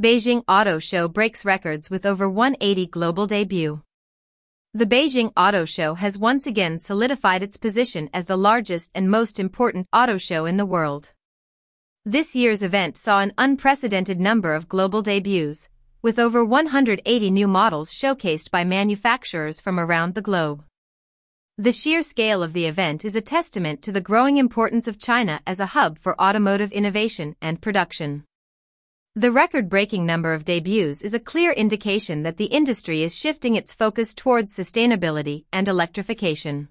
Beijing Auto Show breaks records with over 180 global debut. The Beijing Auto Show has once again solidified its position as the largest and most important auto show in the world. This year's event saw an unprecedented number of global debuts, with over 180 new models showcased by manufacturers from around the globe. The sheer scale of the event is a testament to the growing importance of China as a hub for automotive innovation and production. The record-breaking number of debuts is a clear indication that the industry is shifting its focus towards sustainability and electrification.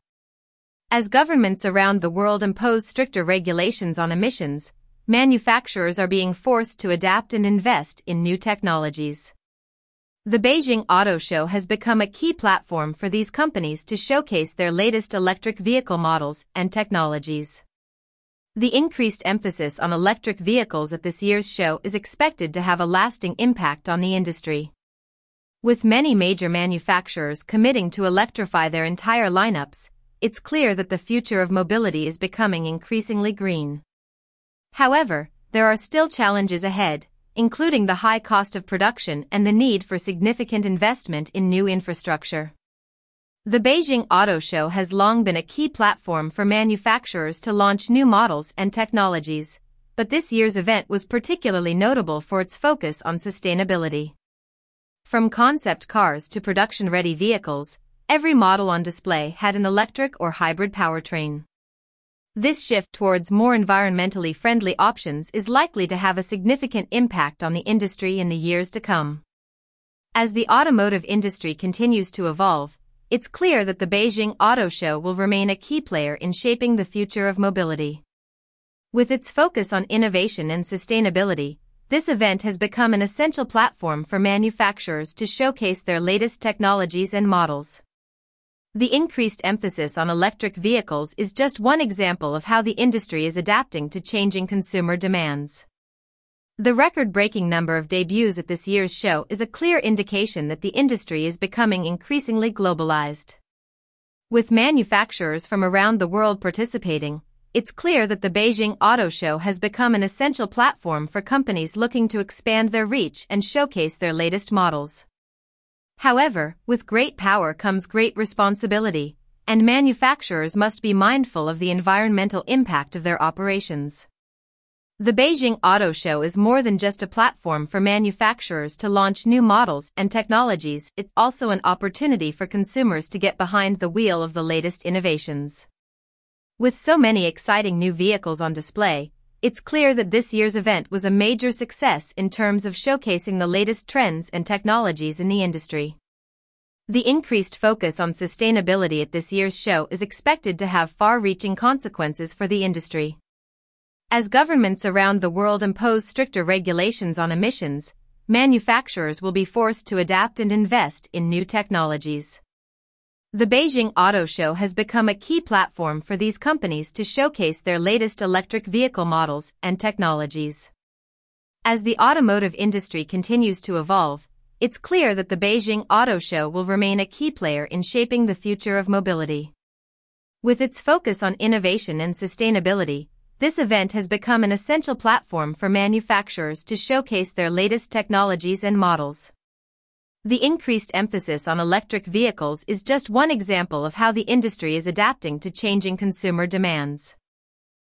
As governments around the world impose stricter regulations on emissions, manufacturers are being forced to adapt and invest in new technologies. The Beijing Auto Show has become a key platform for these companies to showcase their latest electric vehicle models and technologies. The increased emphasis on electric vehicles at this year's show is expected to have a lasting impact on the industry. With many major manufacturers committing to electrify their entire lineups, it's clear that the future of mobility is becoming increasingly green. However, there are still challenges ahead, including the high cost of production and the need for significant investment in new infrastructure. The Beijing Auto Show has long been a key platform for manufacturers to launch new models and technologies, but this year's event was particularly notable for its focus on sustainability. From concept cars to production-ready vehicles, every model on display had an electric or hybrid powertrain. This shift towards more environmentally friendly options is likely to have a significant impact on the industry in the years to come. As the automotive industry continues to evolve, it's clear that the Beijing Auto Show will remain a key player in shaping the future of mobility. With its focus on innovation and sustainability, this event has become an essential platform for manufacturers to showcase their latest technologies and models. The increased emphasis on electric vehicles is just one example of how the industry is adapting to changing consumer demands. The record-breaking number of debuts at this year's show is a clear indication that the industry is becoming increasingly globalized. With manufacturers from around the world participating, it's clear that the Beijing Auto Show has become an essential platform for companies looking to expand their reach and showcase their latest models. However, with great power comes great responsibility, and manufacturers must be mindful of the environmental impact of their operations. The Beijing Auto Show is more than just a platform for manufacturers to launch new models and technologies, it's also an opportunity for consumers to get behind the wheel of the latest innovations. With so many exciting new vehicles on display, it's clear that this year's event was a major success in terms of showcasing the latest trends and technologies in the industry. The increased focus on sustainability at this year's show is expected to have far-reaching consequences for the industry. As governments around the world impose stricter regulations on emissions, manufacturers will be forced to adapt and invest in new technologies. The Beijing Auto Show has become a key platform for these companies to showcase their latest electric vehicle models and technologies. As the automotive industry continues to evolve, it's clear that the Beijing Auto Show will remain a key player in shaping the future of mobility. With its focus on innovation and sustainability, this event has become an essential platform for manufacturers to showcase their latest technologies and models. The increased emphasis on electric vehicles is just one example of how the industry is adapting to changing consumer demands.